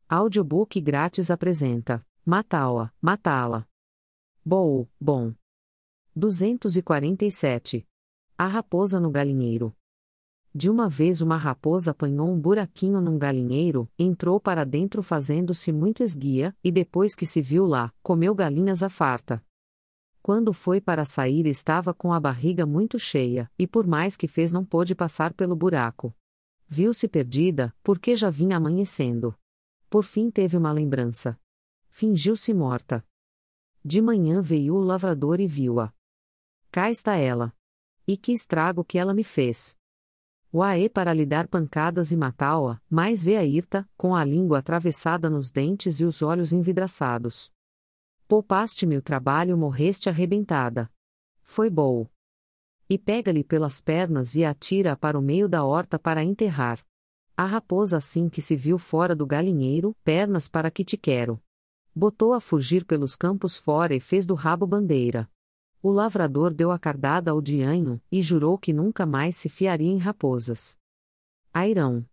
Audiobook grátis apresenta Matá-la, matá-la. Bom, bom. 247. A raposa no galinheiro. De uma vez uma raposa apanhou um buraquinho num galinheiro, entrou para dentro fazendo-se muito esguia, e depois que se viu lá, comeu galinhas à farta. Quando foi para sair estava com a barriga muito cheia, e por mais que fez não pôde passar pelo buraco. Viu-se perdida, porque já vinha amanhecendo. Por fim teve uma lembrança. Fingiu-se morta. De manhã veio o lavrador e viu-a. Cá está ela. E que estrago que ela me fez. Uaê para lhe dar pancadas e matá-la, mas vê a hirta, com a língua atravessada nos dentes e os olhos envidraçados. Poupaste-me o trabalho, morreste arrebentada. Foi bom. E pega-lhe pelas pernas e atira-a para o meio da horta para enterrar. A raposa assim que se viu fora do galinheiro, pernas para que te quero. Botou a fugir pelos campos fora e fez do rabo bandeira. O lavrador deu a cardada ao dianho, e jurou que nunca mais se fiaria em raposas. Airão.